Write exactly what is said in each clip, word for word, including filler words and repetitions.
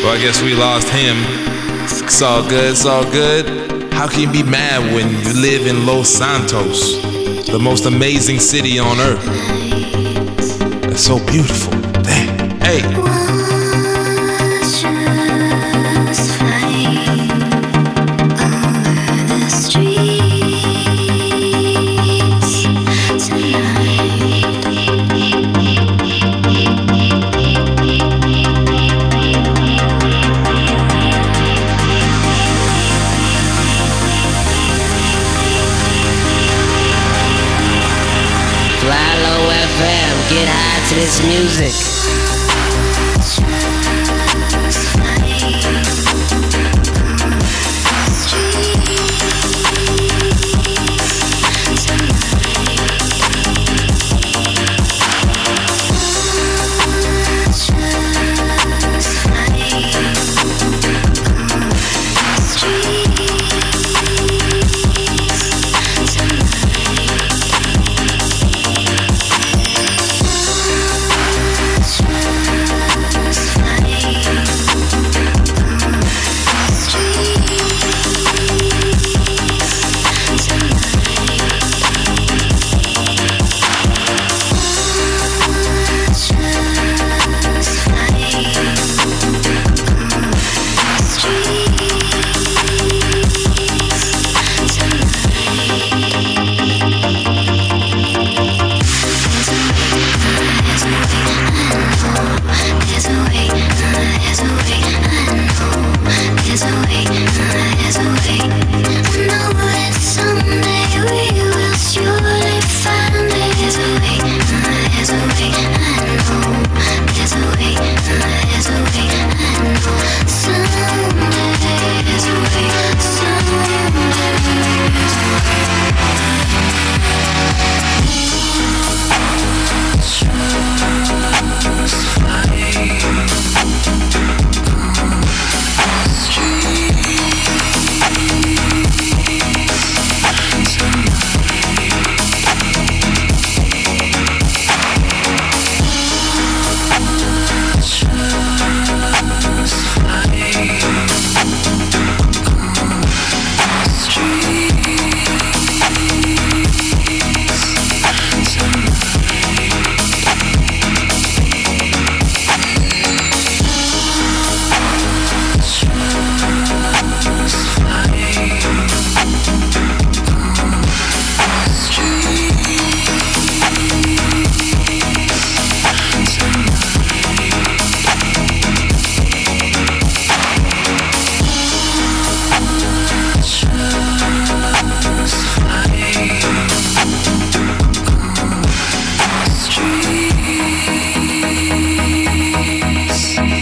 Well, I guess we lost him. It's all good, it's all good. How can you be mad when you live in Los Santos, the most amazing city on earth? It's so beautiful. Damn. Hey. Get high to this music.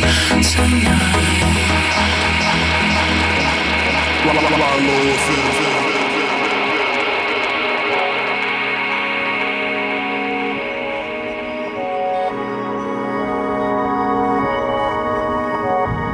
Follow